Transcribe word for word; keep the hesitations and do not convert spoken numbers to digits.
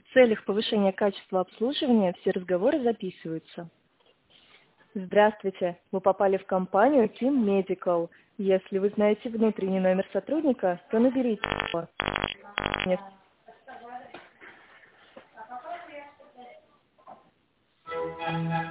В целях повышения качества обслуживания все разговоры записываются. Здравствуйте, вы попали в компанию Team Medical. Если вы знаете внутренний номер сотрудника, то наберите его. Нет. Thank you.